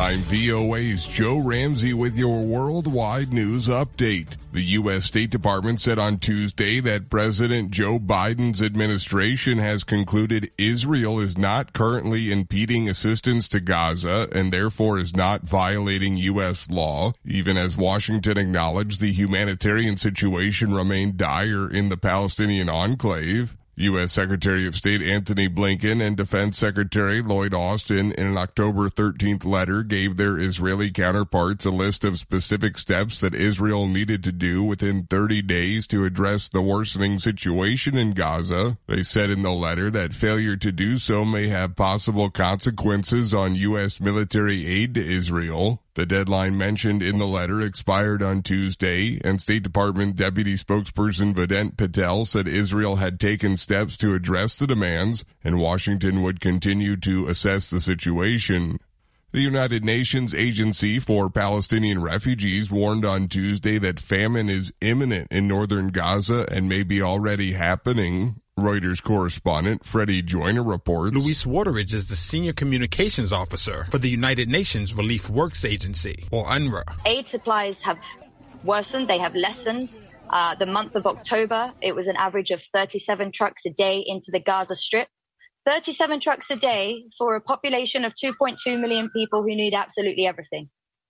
I'm VOA's Joe Ramsey with your worldwide news update. The U.S. State Department said on Tuesday that President Joe Biden's administration has concluded Israel is not currently impeding assistance to Gaza and therefore is not violating U.S. law, even as Washington acknowledged the humanitarian situation remained dire in the Palestinian enclave. U.S. Secretary of State Antony Blinken and Defense Secretary Lloyd Austin in an October 13th letter gave their Israeli counterparts a list of specific steps that Israel needed to do within 30 days to address the worsening situation in Gaza. They said in the letter that failure to do so may have possible consequences on U.S. military aid to Israel. The deadline mentioned in the letter expired on Tuesday, and State Department Deputy Spokesperson Vedant Patel said Israel had taken steps to address the demands, and Washington would continue to assess the situation. The United Nations Agency for Palestinian Refugees warned on Tuesday that famine is imminent in northern Gaza and may be already happening. Reuters correspondent Freddie Joyner reports. Luis Wateridge is the senior communications officer for the United Nations Relief Works Agency, or UNRWA. Aid supplies have worsened. They have lessened. The month of October, it was an average of 37 trucks a day into the Gaza Strip. 37 trucks a day for a population of 2.2 million people who need absolutely everything.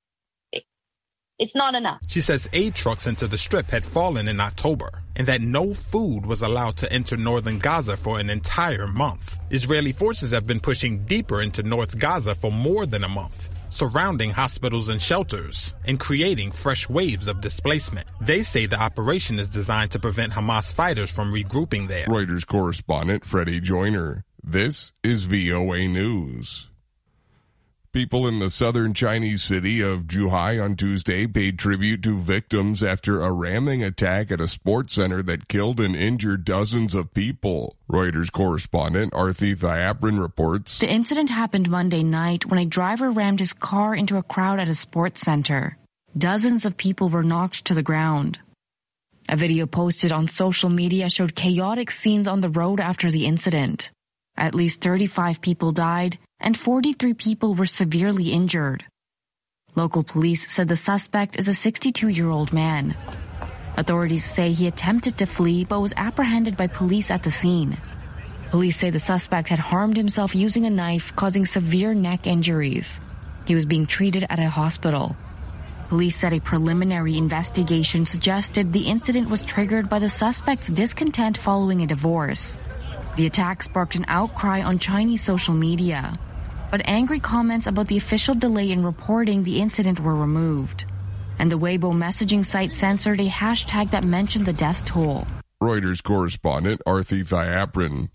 It's not enough. She says aid trucks into the Strip had fallen in October and that no food was allowed to enter northern Gaza for an entire month. Israeli forces have been pushing deeper into North Gaza for more than a month, surrounding hospitals and shelters and creating fresh waves of displacement. They say the operation is designed to prevent Hamas fighters from regrouping there. Reuters correspondent Freddie Joyner. This is VOA News. People in the southern Chinese city of Zhuhai on Tuesday paid tribute to victims after a ramming attack at a sports center that killed and injured dozens of people. Reuters correspondent Arthi Thayapran reports. The incident happened Monday night when a driver rammed his car into a crowd at a sports center. Dozens of people were knocked to the ground. A video posted on social media showed chaotic scenes on the road after the incident. At least 35 people died and 43 people were severely injured. Local police said the suspect is a 62-year-old man. Authorities say he attempted to flee but was apprehended by police at the scene. Police say the suspect had harmed himself using a knife, causing severe neck injuries. He was being treated at a hospital. Police said a preliminary investigation suggested the incident was triggered by the suspect's discontent following a divorce. The attack sparked an outcry on Chinese social media, but angry comments about the official delay in reporting the incident were removed, and the Weibo messaging site censored a hashtag that mentioned the death toll. Reuters correspondent Arthi Thayapran.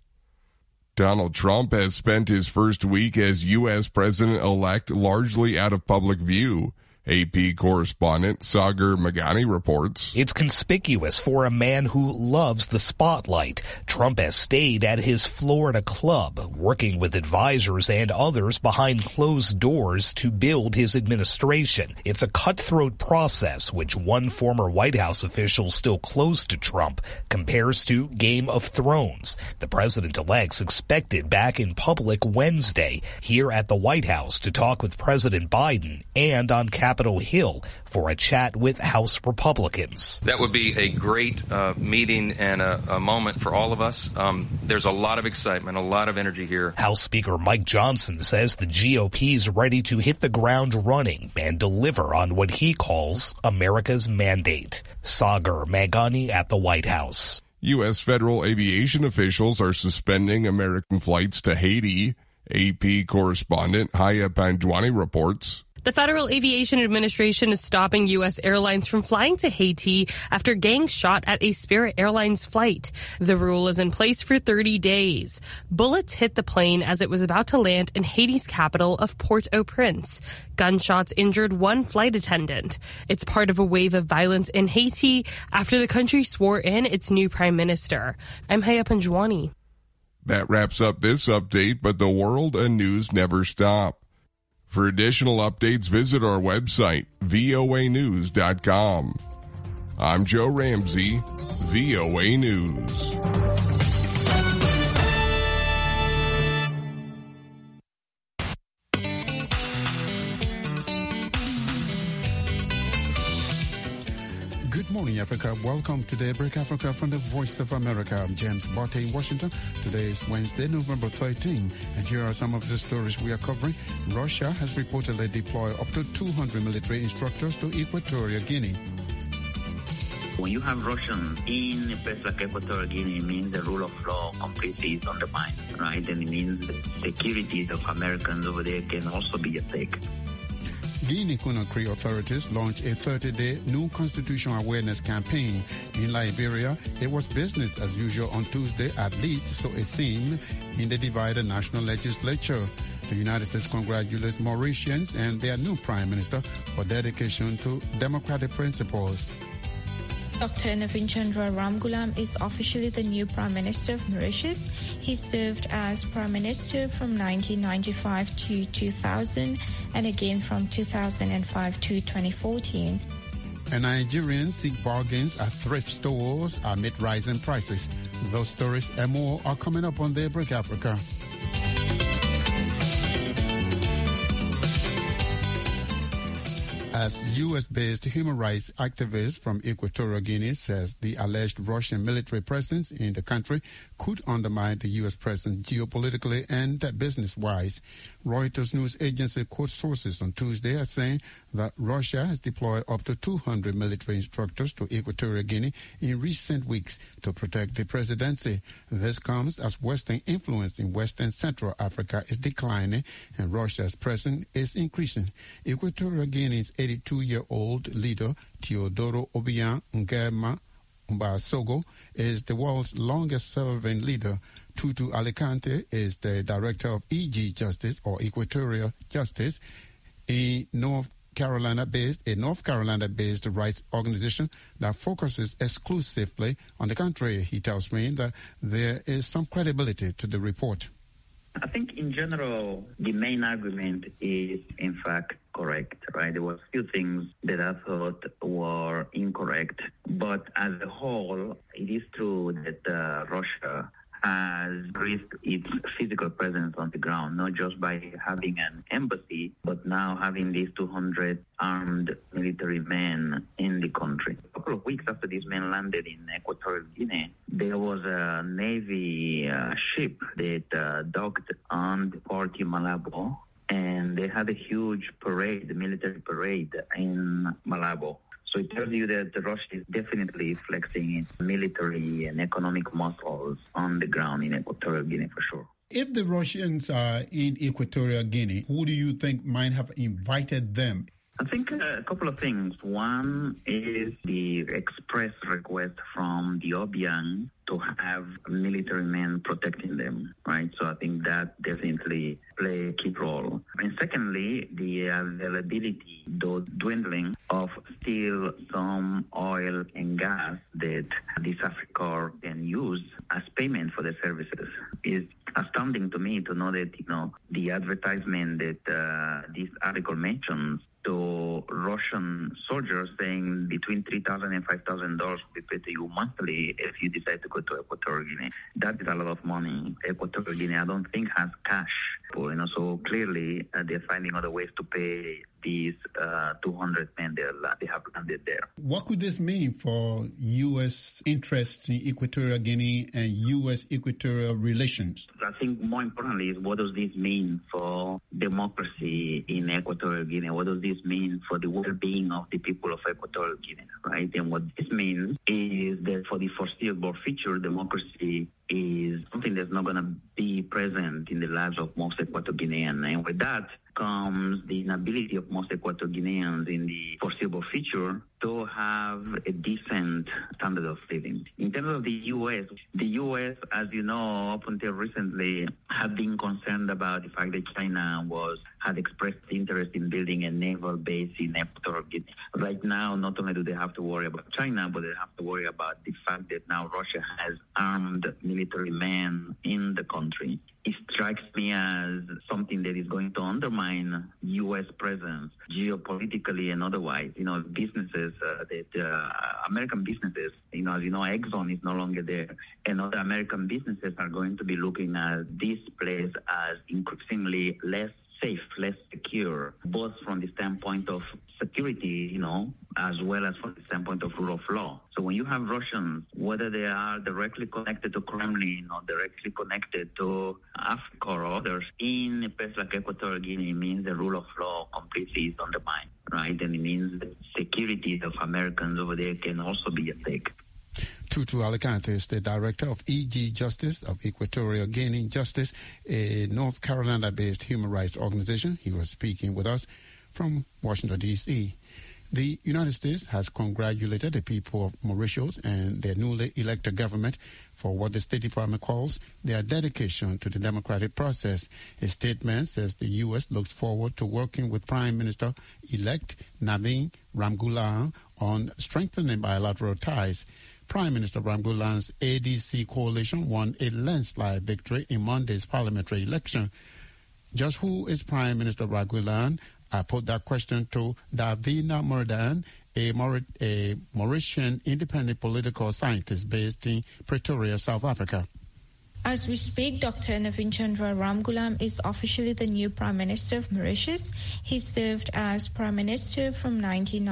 Donald Trump has spent his first week as U.S. president-elect largely out of public view. AP correspondent Sagar Meghani reports. It's conspicuous for a man who loves the spotlight. Trump has stayed at his Florida club, working with advisors and others behind closed doors to build his administration. It's a cutthroat process, which one former White House official still close to Trump compares to Game of Thrones. The president-elect's expected back in public Wednesday here at the White House to talk with President Biden and on Capitol Hill for a chat with House Republicans. That would be a great meeting and a moment for all of us. There's a lot of excitement, a lot of energy here. House Speaker Mike Johnson says the GOP's ready to hit the ground running and deliver on what he calls America's mandate. Sagar Meghani at the White House. U.S. federal aviation officials are suspending American flights to Haiti. AP correspondent Haya Panjwani reports. The Federal Aviation Administration is stopping U.S. airlines from flying to Haiti after gangs shot at a Spirit Airlines flight. The rule is in place for 30 days. Bullets hit the plane as it was about to land in Haiti's capital of Port-au-Prince. Gunshots injured one flight attendant. It's part of a wave of violence in Haiti after the country swore in its new prime minister. I'm Haya Panjwani. That wraps up this update, but the world and news never stop. For additional updates, visit our website, voanews.com. I'm Joe Ramsey, VOA News. morning, Africa. Welcome to Daybreak Africa from the Voice of America. I'm James Botte in Washington. Today is Wednesday, November 13, and here are some of the stories we are covering. Russia has reportedly deployed up to 200 military instructors to Equatorial Guinea. When you have Russians in a place like Equatorial Guinea, it means the rule of law completely is undermined, right? And it means the security of Americans over there can also be at stake. Guinea-Conakry authorities launched a 30-day new constitutional awareness campaign. In Liberia, it was business as usual on Tuesday, at least so it seemed, in the divided national legislature. The United States congratulates Mauritians and their new prime minister for dedication to democratic principles. Dr. Navin Chandra Ramgoolam is officially the new Prime Minister of Mauritius. He served as Prime Minister from 1995 to 2000 and again from 2005 to 2014. And Nigerians seek bargains at thrift stores amid rising prices. Those stories and more are coming up on Daybreak Africa. As U.S.-based human rights activist from Equatorial Guinea says the alleged Russian military presence in the country could undermine the U.S. presence geopolitically and business-wise. Reuters news agency quotes sources on Tuesday as saying that Russia has deployed up to 200 military instructors to Equatorial Guinea in recent weeks to protect the presidency. This comes as Western influence in West and Central Africa is declining and Russia's presence is increasing. Equatorial Guinea's 82-year-old leader, Teodoro Obiang Nguema Mbasogo, is the world's longest-serving leader. Tutu Alicante is the director of EG Justice, or Equatorial Justice, a North Carolina-based rights organization that focuses exclusively on the country. He tells me that there is some credibility to the report. I think in general, the main argument is in fact correct, right? There were a few things that I thought were incorrect, but as a whole, it is true that Russia has increased its physical presence on the ground, not just by having an embassy, but now having these 200 armed military men in the country. A couple of weeks after these men landed in Equatorial Guinea, there was a Navy ship that docked on the port in Malabo, and they had a huge parade, a military parade in Malabo. So it tells you that Russia is definitely flexing its military and economic muscles on the ground in Equatorial Guinea for sure. If the Russians are in Equatorial Guinea, who do you think might have invited them? I think a couple of things. One is the express request from the Obiang to have military men protecting them, right? So I think that definitely play a key role. And secondly, the availability, though dwindling, of still some oil and gas that this Africa can use as payment for the services is astounding to me to know that, the advertisement that this article mentions to Russian soldiers saying between $3,000 and $5,000 will be paid to you monthly if you decide to go to Equatorial Guinea. That is a lot of money. Equatorial Guinea, I don't think, has cash. So clearly they're finding other ways to pay these 200 men they have landed there. What could this mean for U.S. interests in Equatorial Guinea and U.S. equatorial relations? I think more importantly is what does this mean for democracy in Equatorial Guinea? What does this mean for the well-being of the people of Equatorial Guinea, right? And what this means is that for the foreseeable future, democracy is something that's not going to be present in the lives of most Equatorial Guineans. And with that comes the inability of most Equatorial Guineans in the foreseeable future to have a decent standard of living. In terms of the U.S., as you know, up until recently, had been concerned about the fact that China had expressed interest in building a naval base in Equatorial Guinea. Right now, not only do they have to worry about China, but they have to worry about the fact that now Russia has armed military men in the country. It strikes me as something that is going to undermine U.S. presence geopolitically and otherwise. Businesses, American businesses, as you know, Exxon is no longer there. And other American businesses are going to be looking at this place as increasingly less safe, less secure, both from the standpoint of security, as well as from the standpoint of rule of law. So when you have Russians, whether they are directly connected to Kremlin or directly connected to Africa or others, in a place like Equatorial Guinea, it means the rule of law completely is undermined, right? And it means the security of Americans over there can also be at stake. Tutu Alicante is the director of EG Justice of Equatorial Guinea Justice, a North Carolina-based human rights organization. He was speaking with us from Washington, D.C. The United States has congratulated the people of Mauritius and their newly elected government for what the State Department calls their dedication to the democratic process. A statement says the U.S. looks forward to working with Prime Minister-elect Navin Ramgoolam on strengthening bilateral ties. Prime Minister Ramgoolam's ADC coalition won a landslide victory in Monday's parliamentary election. Just who is Prime Minister Ramgoolam? I put that question to Davina Murdan, a Mauritian independent political scientist based in Pretoria, South Africa. As we speak, Dr. Navin Chandra Ramgoolam is officially the new Prime Minister of Mauritius. He served as Prime Minister from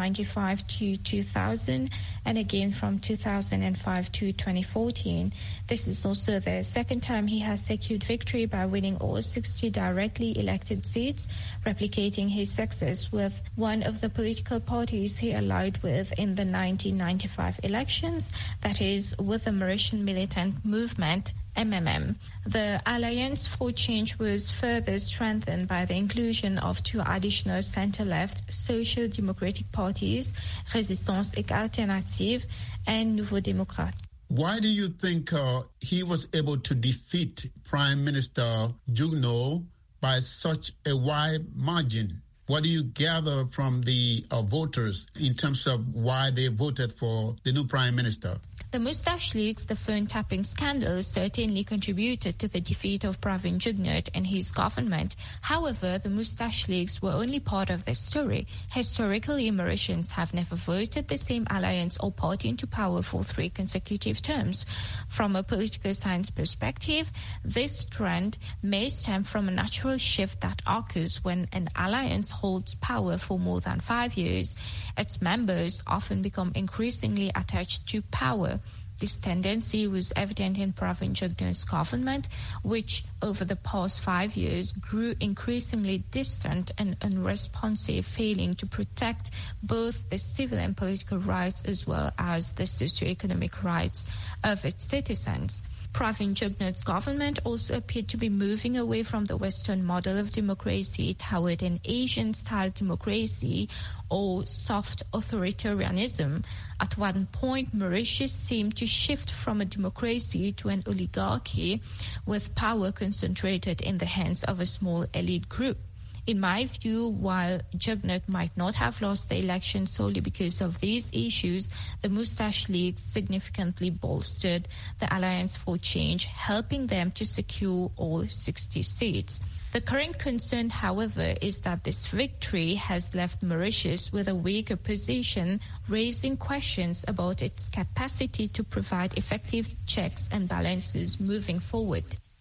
1995 to 2000 and again from 2005 to 2014. This is also the second time he has secured victory by winning all 60 directly elected seats, replicating his success with one of the political parties he allied with in the 1995 elections, that is, with the Mauritian Militant Movement, MMM. The Alliance for Change was further strengthened by the inclusion of two additional center-left social democratic parties, Résistance et Alternative and Nouveau Démocrate. Why do you think he was able to defeat Prime Minister Jugno by such a wide margin? What do you gather from the voters in terms of why they voted for the new Prime Minister? The Moustache Leaks, the phone-tapping scandal, certainly contributed to the defeat of Pravin Jugnauth and his government. However, the Moustache Leaks were only part of the story. Historically, Mauritians have never voted the same alliance or party into power for 3 consecutive terms. From a political science perspective, this trend may stem from a natural shift that occurs when an alliance holds power for more than 5 years. Its members often become increasingly attached to power. This tendency was evident in Pravin Jugnauth's government, which over the past 5 years grew increasingly distant and unresponsive, failing to protect both the civil and political rights as well as the socio-economic rights of its citizens. Pravin Jugnauth's government also appeared to be moving away from the Western model of democracy toward an Asian-style democracy or soft authoritarianism. At one point, Mauritius seemed to shift from a democracy to an oligarchy, with power concentrated in the hands of a small elite group. In my view, while Jugnauth might not have lost the election solely because of these issues, the Moustache League significantly bolstered the Alliance for Change, helping them to secure all 60 seats. The current concern, however, is that this victory has left Mauritius with a weaker position, raising questions about its capacity to provide effective checks and balances moving forward.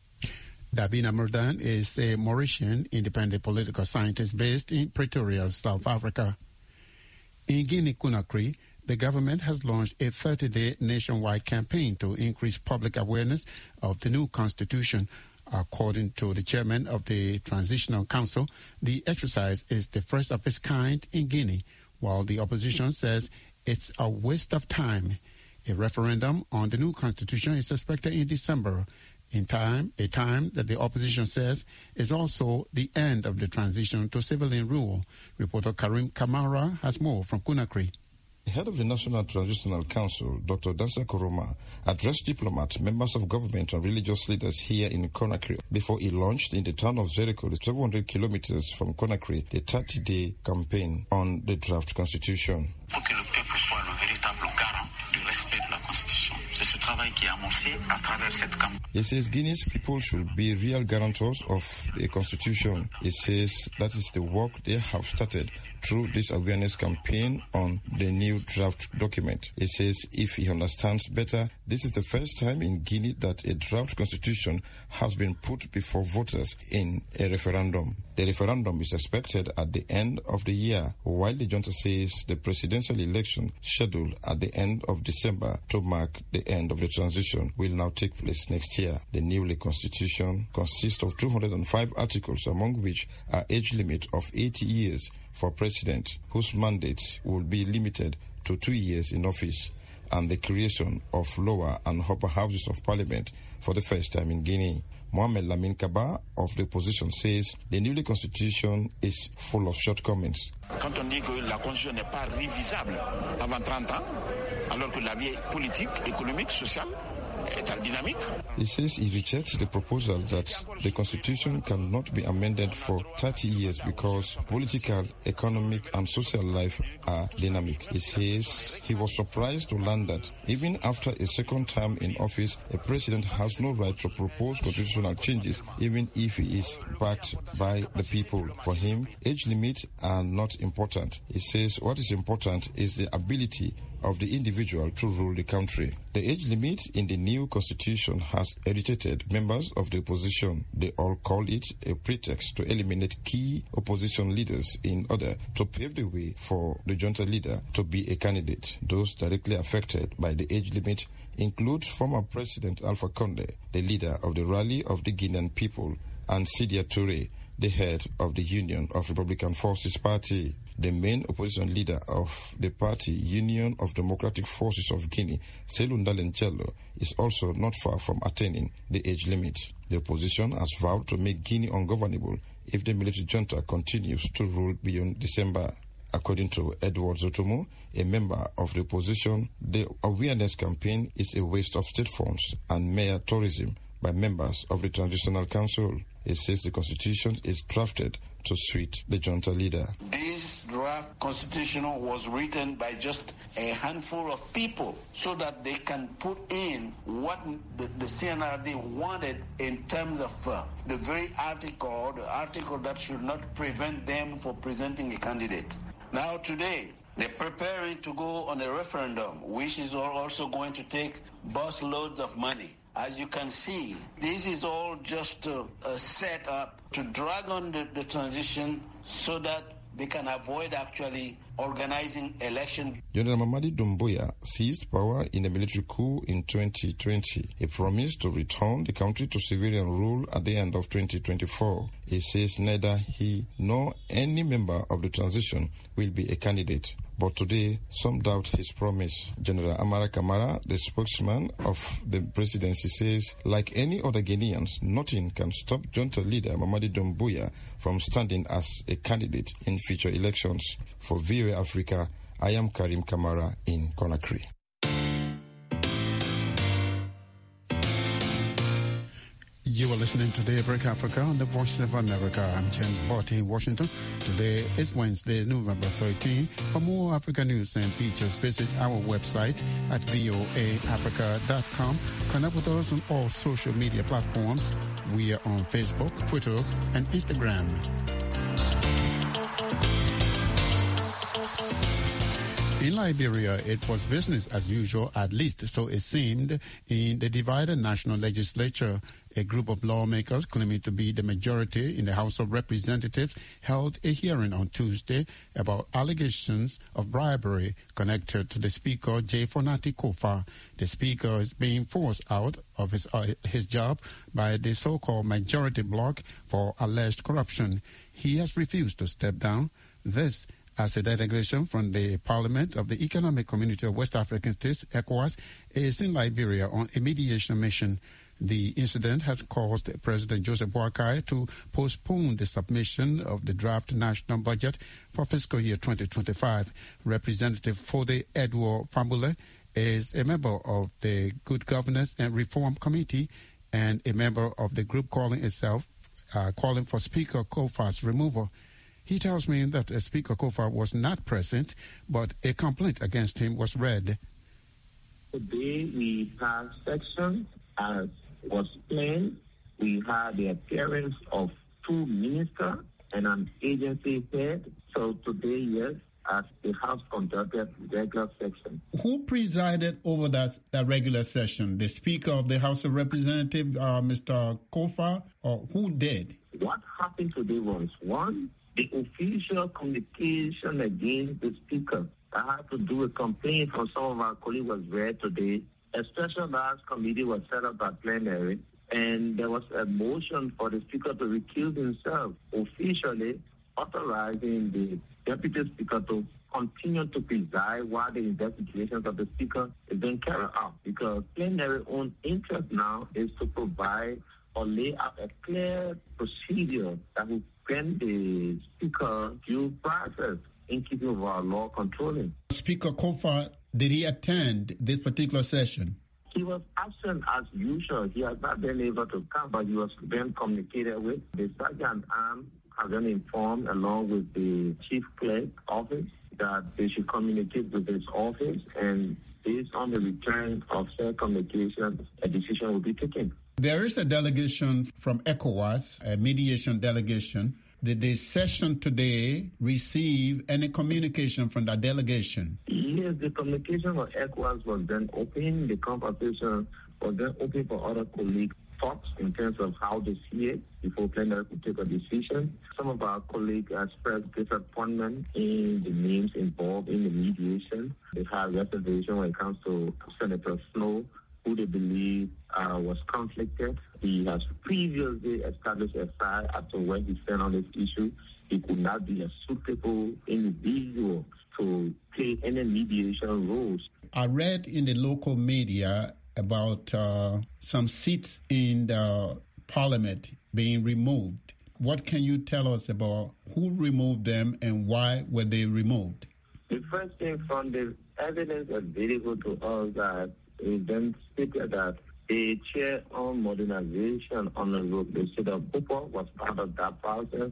Davina Murdan is a Mauritian independent political scientist based in Pretoria, South Africa. In Guinea-Conakry, the government has launched a 30-day nationwide campaign to increase public awareness of the new constitution. According to the chairman of the Transitional Council, the exercise is the first of its kind in Guinea, while the opposition says it's a waste of time. A referendum on the new constitution is expected in December. A time that the opposition says is also the end of the transition to civilian rule. Reporter Karim Kamara has more from Conakry. The head of the National Transitional Council, Dr. Dansa Koroma, addressed diplomats, members of government and religious leaders here in Conakry before he launched in the town of Zeriko, 700 kilometers from Conakry, the 30-day campaign on the draft constitution. He says Guinea's people should be real guarantors of the constitution. He says that is the work they have started through this awareness campaign on the new draft document. He says if he understands better, this is the first time in Guinea that a draft constitution has been put before voters in a referendum. The referendum is expected at the end of the year, while the junta says the presidential election scheduled at the end of December to mark the end of the transition will now take place next year. The newly constitution consists of 205 articles, among which are age limit of 80 years for president, whose mandate will be limited to 2 years in office, and the creation of lower and upper houses of parliament for the first time in Guinea. Mohamed Lamine Kaba of the opposition says the newly constitution is full of shortcomings. Quand on dit que la constitution n'est pas révisable avant 30 ans, alors que la vie politique, économique, sociale est dynamique. He says he rejects the proposal that the constitution cannot be amended for 30 years because political, economic and social life are dynamic. He says he was surprised to learn that even after a second term in office, a president has no right to propose constitutional changes even if he is backed by the people. For him, age limits are not important. He says what is important is the ability of the individual to rule the country. The age limit in the new constitution has irritated members of the opposition. They all call it a pretext to eliminate key opposition leaders in order to pave the way for the junta leader to be a candidate. Those directly affected by the age limit include former President Alpha Condé, the leader of the Rally of the Guinean People, and Sidia Touré, the head of the Union of Republican Forces Party. The main opposition leader of the party, Union of Democratic Forces of Guinea, Cellou Dalein Diallo, is also not far from attaining the age limit. The opposition has vowed to make Guinea ungovernable if the military junta continues to rule beyond December. According to Edward Zotomo, a member of the opposition, the awareness campaign is a waste of state funds and mere tourism by members of the Transitional Council. It says the constitution is drafted to suit the junta leader. This draft constitution was written by just a handful of people so that they can put in what the CNRD wanted in terms of the very article, the article that should not prevent them from presenting a candidate. Now today, they're preparing to go on a referendum, which is also going to take bus loads of money. As you can see, this is all just a setup to drag on the transition so that they can avoid actually organizing election. General Mamadi Doumbouya seized power in a military coup in 2020. He promised to return the country to civilian rule at the end of 2024. He says neither he nor any member of the transition will be a candidate. But today, some doubt his promise. General Amara Kamara, the spokesman of the presidency, says, like any other Guineans, nothing can stop junta leader Mamadi Doumbouya from standing as a candidate in future elections. For VOA Africa, I am Karim Kamara in Conakry. You are listening to Daybreak Africa on the Voice of America. I'm James Barty in Washington. Today is Wednesday, November 13. For more Africa news and features, visit our website at voaafrica.com. Connect with us on all social media platforms. We are on Facebook, Twitter, and Instagram. In Liberia, it was business as usual, at least so it seemed, in the divided national legislature. A group of lawmakers claiming to be the majority in the House of Representatives held a hearing on Tuesday about allegations of bribery connected to the Speaker, J. Fonati Kofa. The Speaker is being forced out of his job by the so-called majority bloc for alleged corruption. He has refused to step down. This as a delegation from the Parliament of the Economic Community of West African States, ECOWAS, is in Liberia on a mediation mission. The incident has caused President Joseph Boakai to postpone the submission of the draft national budget for fiscal year 2025. Representative Fode Edward Fambule is a member of the Good Governance and Reform Committee and a member of the group calling for Speaker Kofa's removal. He tells me that Speaker Kofa was not present, but a complaint against him was read. Today we passed sections as was plain. We had the appearance of 2 ministers and an agency head. So today, yes, as the House conducted regular session. Who presided over that regular session? The Speaker of the House of Representatives, Mr. Kofa, or who did? What happened today was, one, the official communication against the Speaker. I had to do a complaint from some of our colleagues was read today. A special large committee was set up at plenary, and there was a motion for the Speaker to recuse himself, officially authorizing the Deputy Speaker to continue to preside while the investigations of the Speaker is being carried out, because plenary own interest now is to provide or lay out a clear procedure that will grant the Speaker due process in keeping with our law controlling. Speaker Kofa, did he attend this particular session? He was absent as usual. He has not been able to come, but he was then communicated with. The Sergeant Arm has been informed, along with the Chief Clerk office, that they should communicate with his office, and based on the return of said communication, a decision will be taken. There is a delegation from ECOWAS, a mediation delegation. Did the session today receive any communication from that delegation? Yes, the communication for ECOWAS was then open. The conversation was then open for other colleagues' thoughts in terms of how they see it before plenary could take a decision. Some of our colleagues expressed disappointment in the names involved in the mediation. They had reservation when it comes to Senator Snow, who they believe was conflicted. He has previously established a side as to when he stand on this issue. He could not be a suitable individual to play any mediation roles. I read in the local media about some seats in the parliament being removed. What can you tell us about who removed them and why were they removed? The first thing from the evidence available to us that it then stated that the chair on modernization on the road, the state of Bupo, was part of that process.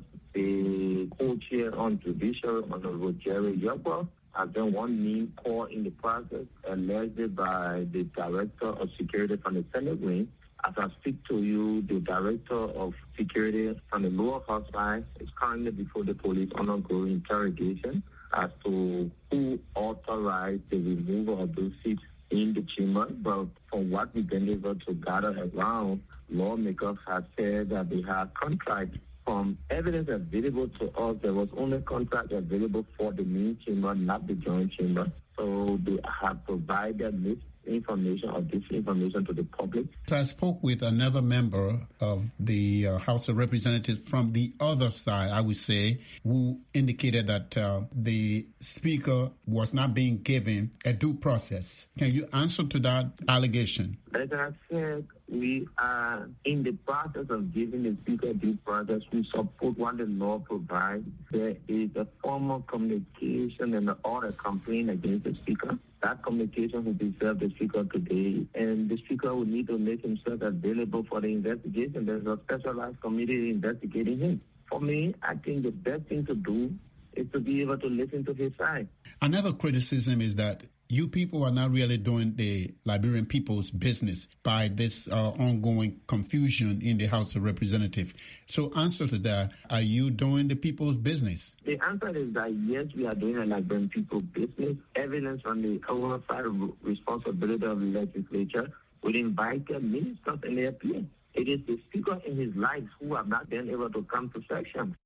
The co-chair on judiciary on the road, Jerry Yokwa, has been one name called in the process, alleged by the director of security from the Senate wing. As I speak to you, the director of security from the lower house side is currently before the police on ongoing interrogation as to who authorized the removal of those seats in the chamber. But from what we've been able to gather around, lawmakers have said that they have contracts. From evidence available to us, there was only contract available for the main chamber, not the joint chamber. So they have provided this information or this information to the public. I spoke with another member of the House of Representatives from the other side, I would say, who indicated that the Speaker was not being given a due process. Can you answer to that allegation? As I said, we are in the process of giving the Speaker due process. We support what the law provides. There is a formal communication and an order complaint against the Speaker. That communication will be served the Speaker today, and the Speaker will need to make himself available for the investigation. There's a specialized committee investigating him. For me, I think the best thing to do is to be able to listen to his side. Another criticism is that you people are not really doing the Liberian people's business by this ongoing confusion in the House of Representatives. So answer to that, are you doing the people's business? The answer is that yes, we are doing the Liberian people's business. Evidence on the oversight responsibility of the legislature would invite the ministers and they appear. It is the Speaker in his life who have not been able to come to session.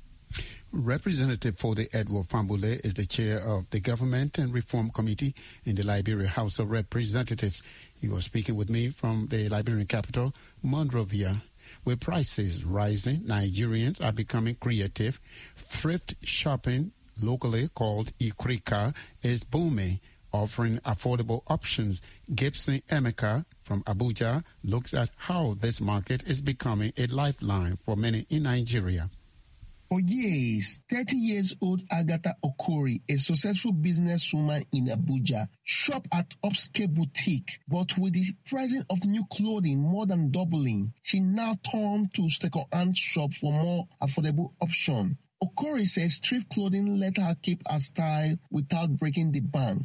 Representative Fode Edward Fambule is the chair of the Government and Reform Committee in the Liberia House of Representatives. He was speaking with me from the Liberian capital, Monrovia. With prices rising, Nigerians are becoming creative. Thrift shopping, locally called Ikrika, is booming, offering affordable options. Gibson Emeka from Abuja looks at how this market is becoming a lifeline for many in Nigeria. For years, 30-years-old Agatha Okori, a successful businesswoman in Abuja, shopped at upscale boutique, but with the pricing of new clothing more than doubling, she now turned to second-hand shop for more affordable options. Okori says thrift clothing let her keep her style without breaking the bank.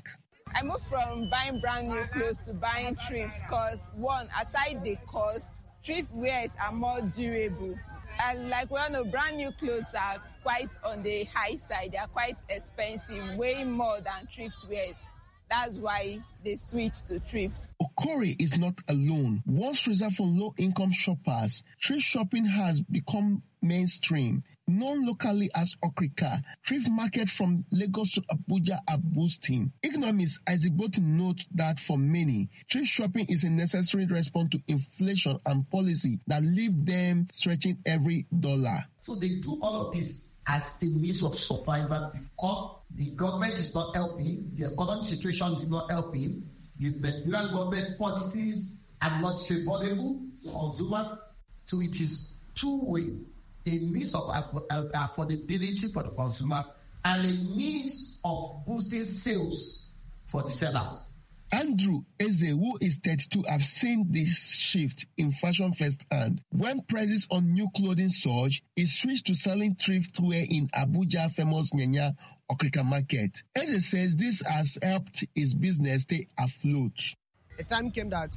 I moved from buying brand new clothes to buying thrifts because, one, aside the cost, thrift wears are more durable. And like we all know, brand new clothes are quite on the high side. They are quite expensive, way more than thrift wears. That's why they switched to thrift. Okori is not alone. Once reserved for low-income shoppers, thrift shopping has become mainstream. Known locally as Okrika, thrift market from Lagos to Abuja are boosting. Economist Isaac Botin note that for many, thrift shopping is a necessary response to inflation and policy that leave them stretching every dollar. So they do all of this as the means of survival because the government is not helping, the economic situation is not helping, the Nigerian government policies are not favorable to consumers. So it is two ways, a means of affordability for the consumer and a means of boosting sales for the sellers. Andrew Eze, who is 32, have seen this shift in fashion firsthand. When prices on new clothing surge, he switched to selling thriftwear in Abuja famous Nyanya Okrika market. Eze says this has helped his business stay afloat. A time came that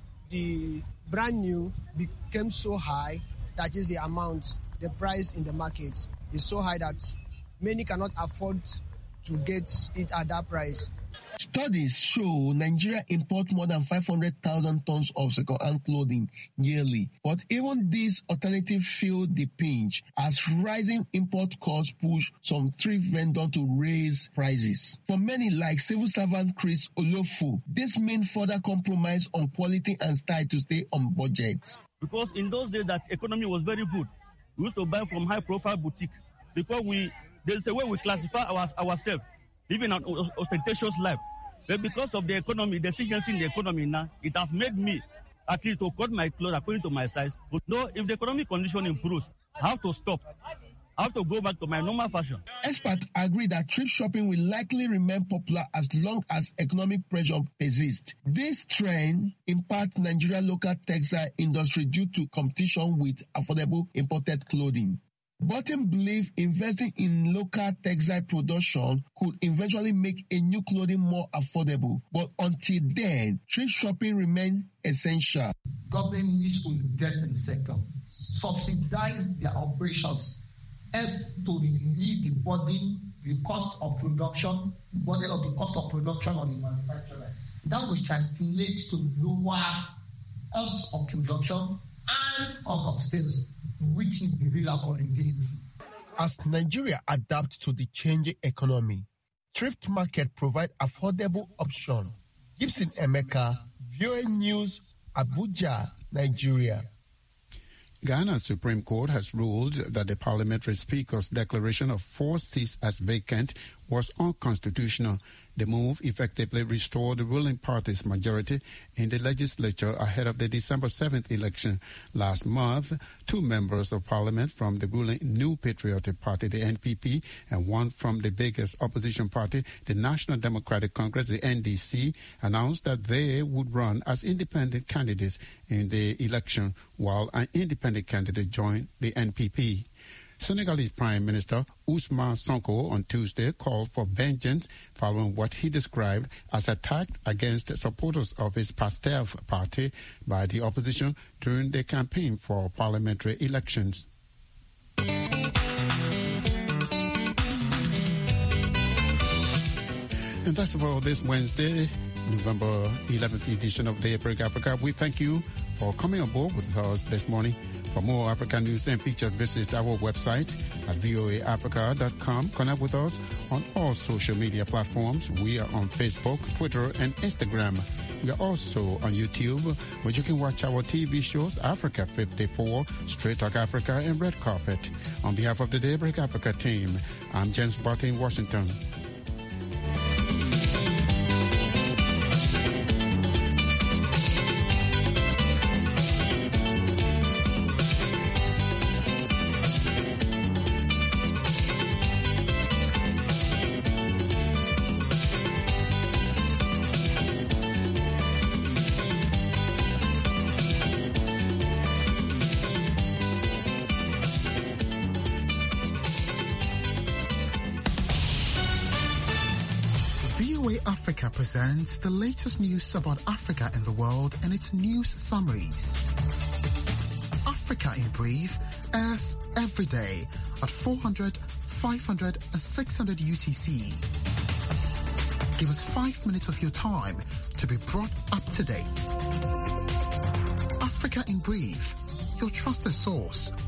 the brand new became so high, that is the amount, the price in the market is so high that many cannot afford to get it at that price. Studies show Nigeria imports more than 500,000 tons of second-hand clothing yearly. But even these alternatives feel the pinch as rising import costs push some thrift vendors to raise prices. For many, like civil servant Chris Olofu, this means further compromise on quality and style to stay on budget. Because in those days that economy was very good, we used to buy from high-profile boutique because there's a way we classify ourselves, living an ostentatious life. But because of the economy, the exigency in the economy now, it has made me at least to cut my clothes according to my size. But no, if the economic condition improves, I have to stop. I have to go back to my normal fashion. Experts agree that thrift shopping will likely remain popular as long as economic pressure persists. This trend impacts Nigeria's local textile industry due to competition with affordable imported clothing. Botin believes investing in local textile production could eventually make a new clothing more affordable. But until then, thrift shopping remains essential. Government needs to invest in the sector, subsidize their operations, help to relieve the burden, the cost of production, burden of the cost of production on the manufacturer. That will translate to lower cost of production and cost of sales, which is the real accountability. As Nigeria adapts to the changing economy, thrift market provide affordable option. Gibson Emeka, VOA News, Abuja, Nigeria. Ghana's Supreme Court has ruled that the parliamentary speaker's declaration of 4 seats as vacant was unconstitutional. The move effectively restored the ruling party's majority in the legislature ahead of the December 7th election. Last month, 2 members of parliament from the ruling New Patriotic Party, the NPP, and one from the biggest opposition party, the National Democratic Congress, the NDC, announced that they would run as independent candidates in the election, while an independent candidate joined the NPP. Senegalese Prime Minister Ousmane Sonko on Tuesday called for vengeance following what he described as attacks against supporters of his PASTEF party by the opposition during the campaign for parliamentary elections. And that's for this Wednesday, November 11th edition of Daybreak Africa. We thank you for coming aboard with us this morning. For more African news and features, visit our website at voaafrica.com. Connect with us on all social media platforms. We are on Facebook, Twitter, and Instagram. We are also on YouTube, where you can watch our TV shows, Africa 54, Straight Talk Africa, and Red Carpet. On behalf of the Daybreak Africa team, I'm James Barton in Washington. Africa presents the latest news about Africa and the world and its news summaries. Africa in Brief airs every day at 400, 500 and 600 UTC. Give us 5 minutes of your time to be brought up to date. Africa in Brief, your trusted source